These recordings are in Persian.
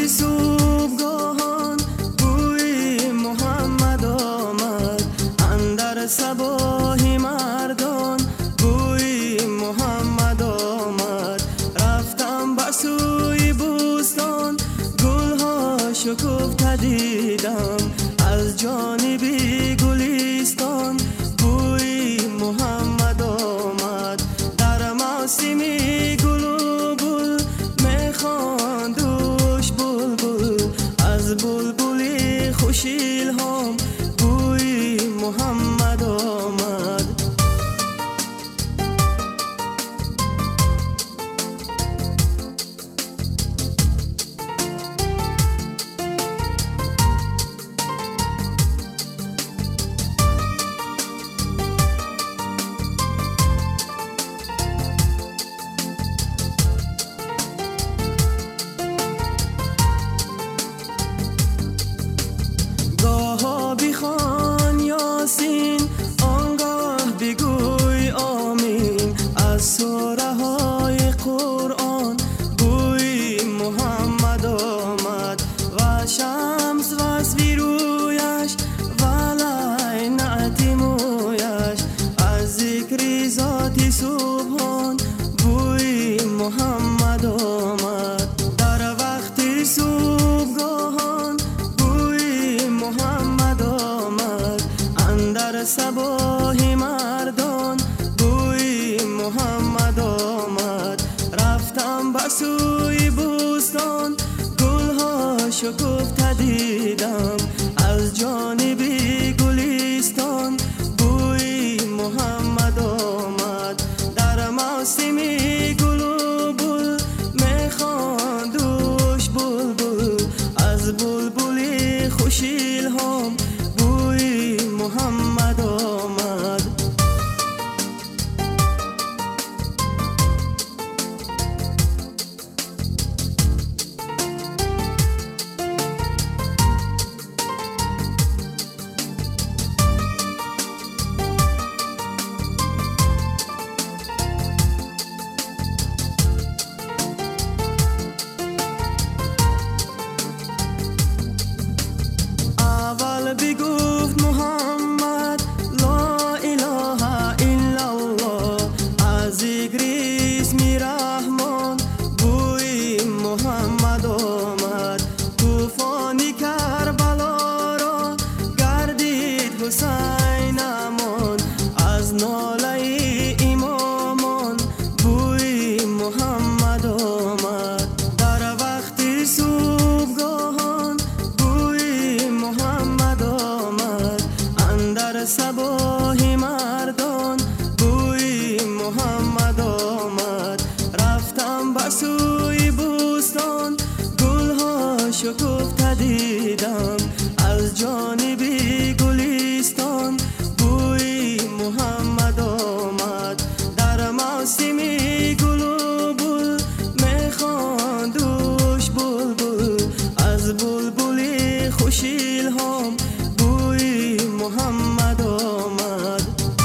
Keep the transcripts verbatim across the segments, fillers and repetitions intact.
وقتی صبحگاهان بوی محمد آمد، اندر صباحی مردان بوی محمد آمد. رفتم به سوی بوستان، گلها شکفته دیدم، از جانبی گلستان بوی محمد آمد. در موسمی گل و بل میخواندوش بلبل، از بلبلی خوش الهام بوی محمد آمد. بخوان یاسین آنگاه بگوی آمین، از سوره های قرآن بوی محمد آمد. و شمس و رویش و لعنت مویش، از ذکر ذات سبحان بوی محمد آمد. در وقت صبحگاهان در صباحی مردان بوی محمد آمد. رفتم به سوی بوستان، گلها شکفته دیدم، از جانبی گلستان بوی محمد آمد. در موسمی گل و بل میخواندوش بلبل، از بلبلی خوش الهام بوی محمد آمد. اول بگفت محمد لا اله الا الله، از ذکر اسم رحمان بوی محمد آمد. طوفان کربلا را گردید حسین امان، از ناله امامان بوی محمد آمد. در وقت صبحگاهان بوی محمد آمد، اندر صباحی مردان بوی محمد آمد. رفتم به سوی بوستان، گلها شکفته دیدم، از جانبی گلستان بوی محمد آمد. در موسمی گل و بل میخواندوش بلبل، از بلبلی خوش الهام بوی محمد آمد.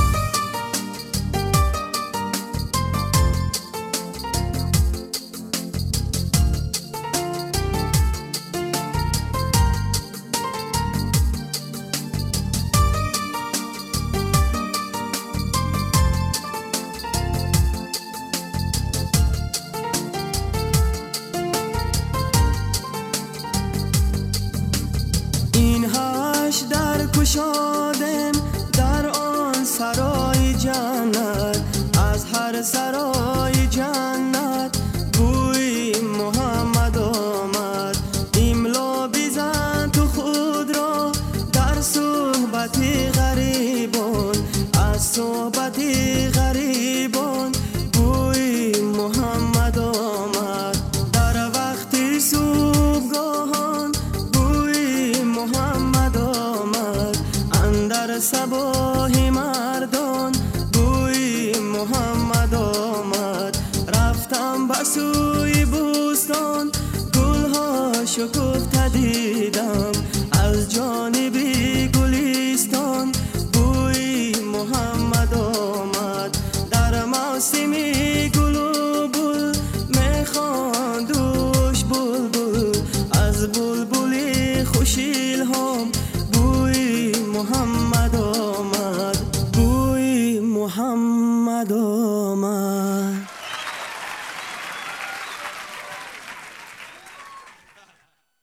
این هش در کشادم در آن سرای جنت، از هر سرای جنت بوی محمد آمد. املا بزن تو خود را در صحبت غریبان، از صحبت غریبان بوی محمد آمد. در وقت صبحگاهان بوی محمد آمد، اندر صباحی مردان بوی محمد آمد. رفتم به سوی بوستان، گلها شکفته دیدم، از جانبی گلستان بوی محمد آمد. در موسمی گل و بل میخواندوش بلبل، از حولی خوشیل هم بوی محمد